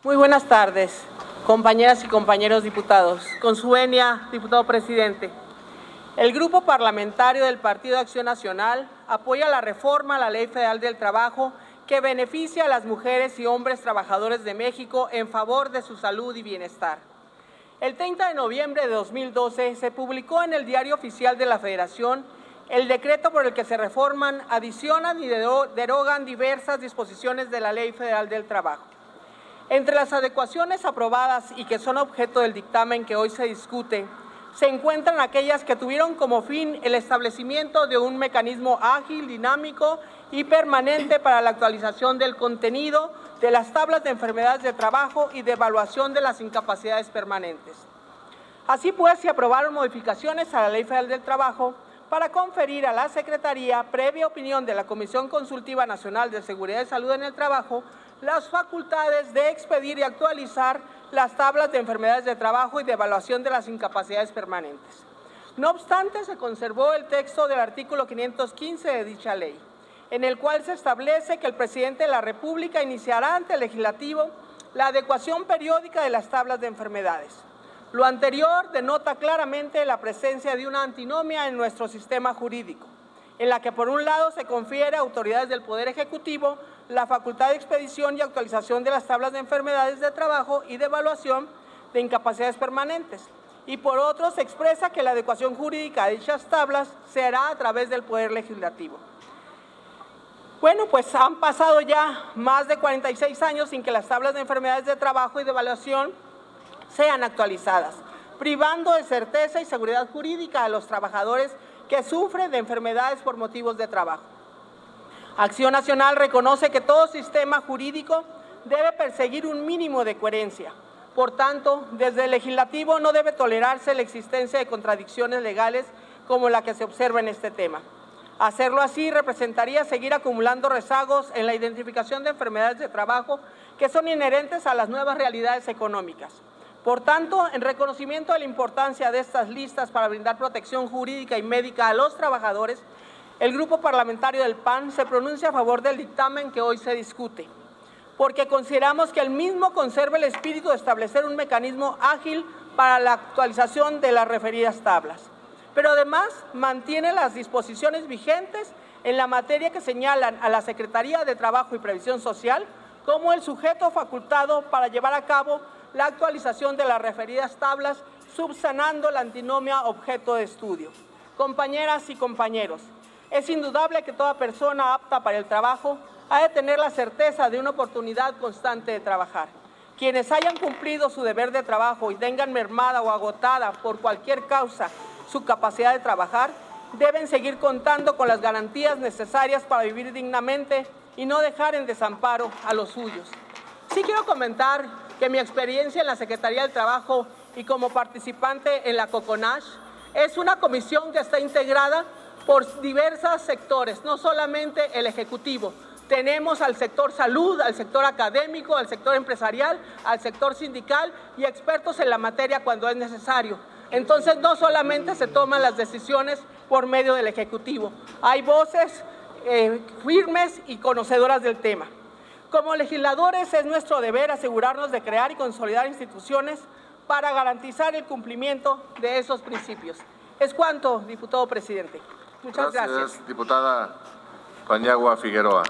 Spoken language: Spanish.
Muy buenas tardes, compañeras y compañeros diputados. Con su venia, diputado presidente. El Grupo Parlamentario del Partido Acción Nacional apoya la reforma a la Ley Federal del Trabajo que beneficia a las mujeres y hombres trabajadores de México en favor de su salud y bienestar. El 30 de noviembre de 2012 se publicó en el Diario Oficial de la Federación el decreto por el que se reforman, adicionan y derogan diversas disposiciones de la Ley Federal del Trabajo. Entre las adecuaciones aprobadas y que son objeto del dictamen que hoy se discute, se encuentran aquellas que tuvieron como fin el establecimiento de un mecanismo ágil, dinámico y permanente para la actualización del contenido de las tablas de enfermedades de trabajo y de evaluación de las incapacidades permanentes. Así pues, se aprobaron modificaciones a la Ley Federal del Trabajo para conferir a la Secretaría, previa opinión de la Comisión Consultiva Nacional de Seguridad y Salud en el Trabajo, las facultades de expedir y actualizar las tablas de enfermedades de trabajo y de evaluación de las incapacidades permanentes. No obstante, se conservó el texto del artículo 515 de dicha ley, en el cual se establece que el presidente de la República iniciará ante el Legislativo la adecuación periódica de las tablas de enfermedades. Lo anterior denota claramente la presencia de una antinomia en nuestro sistema jurídico, en la que por un lado se confiere a autoridades del Poder Ejecutivo la facultad de expedición y actualización de las tablas de enfermedades de trabajo y de evaluación de incapacidades permanentes, y por otro se expresa que la adecuación jurídica de dichas tablas se hará a través del Poder Legislativo. Bueno, pues han pasado ya más de 46 años sin que las tablas de enfermedades de trabajo y de evaluación sean actualizadas, privando de certeza y seguridad jurídica a los trabajadores que sufren de enfermedades por motivos de trabajo. Acción Nacional reconoce que todo sistema jurídico debe perseguir un mínimo de coherencia. Por tanto, desde el Legislativo no debe tolerarse la existencia de contradicciones legales como la que se observa en este tema. Hacerlo así representaría seguir acumulando rezagos en la identificación de enfermedades de trabajo que son inherentes a las nuevas realidades económicas. Por tanto, en reconocimiento de la importancia de estas listas para brindar protección jurídica y médica a los trabajadores, el Grupo Parlamentario del PAN se pronuncia a favor del dictamen que hoy se discute, porque consideramos que el mismo conserva el espíritu de establecer un mecanismo ágil para la actualización de las referidas tablas, pero además mantiene las disposiciones vigentes en la materia que señalan a la Secretaría de Trabajo y Previsión Social como el sujeto facultado para llevar a cabo la actualización de las referidas tablas, subsanando la antinomia objeto de estudio. Compañeras y compañeros, es indudable que toda persona apta para el trabajo ha de tener la certeza de una oportunidad constante de trabajar. Quienes hayan cumplido su deber de trabajo y tengan mermada o agotada por cualquier causa su capacidad de trabajar, deben seguir contando con las garantías necesarias para vivir dignamente y no dejar en desamparo a los suyos. Sí quiero comentar que mi experiencia en la Secretaría del Trabajo y como participante en la COCONASH es una comisión que está integrada por diversos sectores, no solamente el Ejecutivo. Tenemos al sector salud, al sector académico, al sector empresarial, al sector sindical y expertos en la materia cuando es necesario. Entonces, no solamente se toman las decisiones por medio del Ejecutivo, hay voces firmes y conocedoras del tema. Como legisladores es nuestro deber asegurarnos de crear y consolidar instituciones para garantizar el cumplimiento de esos principios. Es cuanto, diputado presidente. Muchas gracias. Diputada Paniagua Figueroa.